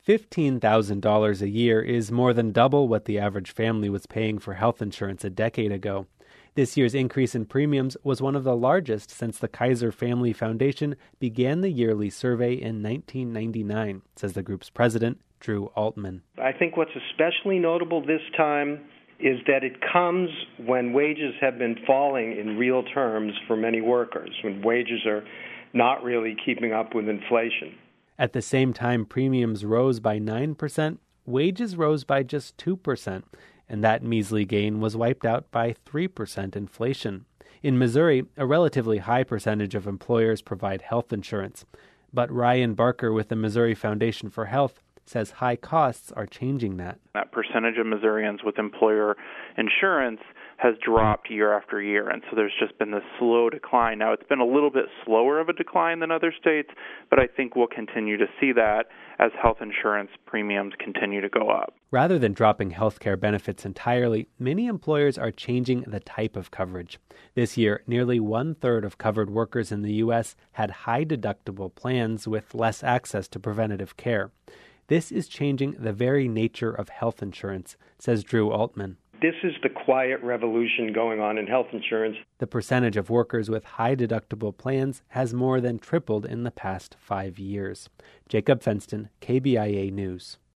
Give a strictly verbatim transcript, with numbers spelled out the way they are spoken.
fifteen thousand dollars a year is more than double what the average family was paying for health insurance a decade ago. This year's increase in premiums was one of the largest since the Kaiser Family Foundation began the yearly survey in nineteen ninety-nine, says the group's president, Drew Altman. I think what's especially notable this time is that it comes when wages have been falling in real terms for many workers, when wages are not really keeping up with inflation. At the same time premiums rose by nine percent, wages rose by just two percent, and that measly gain was wiped out by three percent inflation. In Missouri, a relatively high percentage of employers provide health insurance, but Ryan Barker with the Missouri Foundation for Health says high costs are changing that. That percentage of Missourians with employer insurance has dropped year after year, and so there's just been this slow decline. Now, it's been a little bit slower of a decline than other states, but I think we'll continue to see that as health insurance premiums continue to go up. Rather than dropping health care benefits entirely, many employers are changing the type of coverage. This year, nearly one-third of covered workers in the U S had high-deductible plans with less access to preventative care. This is changing the very nature of health insurance, says Drew Altman. This is the quiet revolution going on in health insurance. The percentage of workers with high-deductible plans has more than tripled in the past five years. Jacob Fenston, K B I A News.